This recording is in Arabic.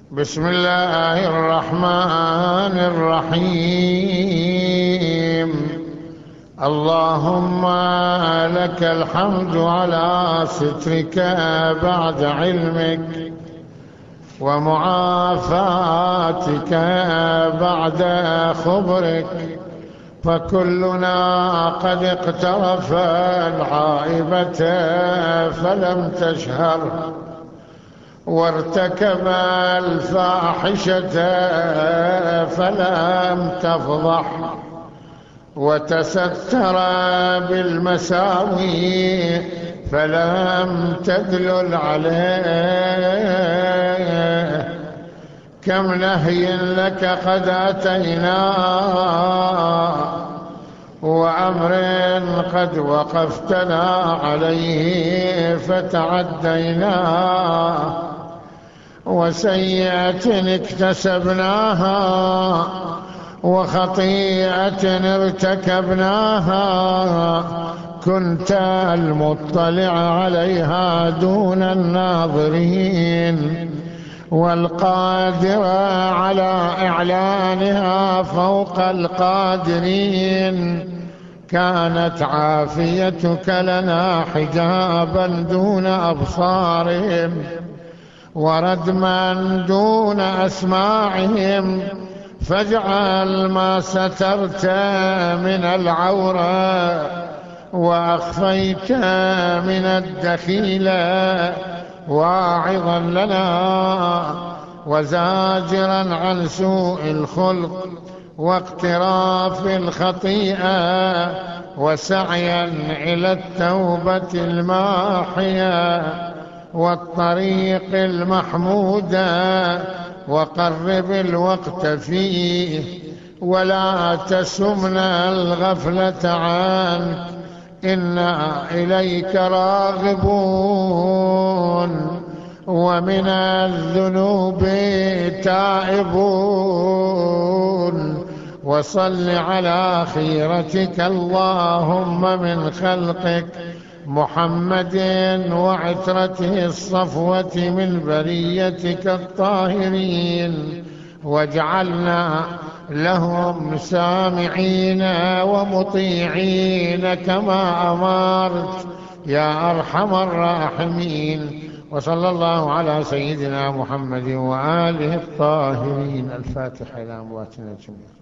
بسم الله الرحمن الرحيم. اللهم لك الحمد على سترك بعد علمك، ومعافاتك بعد خبرك، فكلنا قد اقترف العائبة فلم تشهر، وارتكب الفاحشة فلم تفضح، وتستر بالمساوي فلم تدلل عليه. كم نهي لك قد أتينا، وأمر قد وقفتنا عليه فتعدينا، وسيئة اكتسبناها وخطيئة ارتكبناها كنت المطلع عليها دون الناظرين، والقادر على إعلانها فوق القادرين. كانت عافيتك لنا حجابا دون أبصارهم، وردما دون أسماعهم، فاجعل ما سترت من العورة وأخفيت من الدخيلة واعظا لنا، وزاجرا عن سوء الخلق واقتراف الخطيئة، وسعيا إلى التوبة الماحية والطريق المحمودة. وقرب الوقت فيه، ولا تسمنا الغفلة عنك، إنا إليك راغبون، ومن الذنوب تائبون. وصل على خيرتك اللهم من خلقك محمد وعترته الصفوة من بريتك الطاهرين، واجعلنا لهم سامعين ومطيعين كما أمرت يا أرحم الراحمين. وصلى الله على سيدنا محمد وآله الطاهرين. الفاتحة إلى أمواتنا الجميع.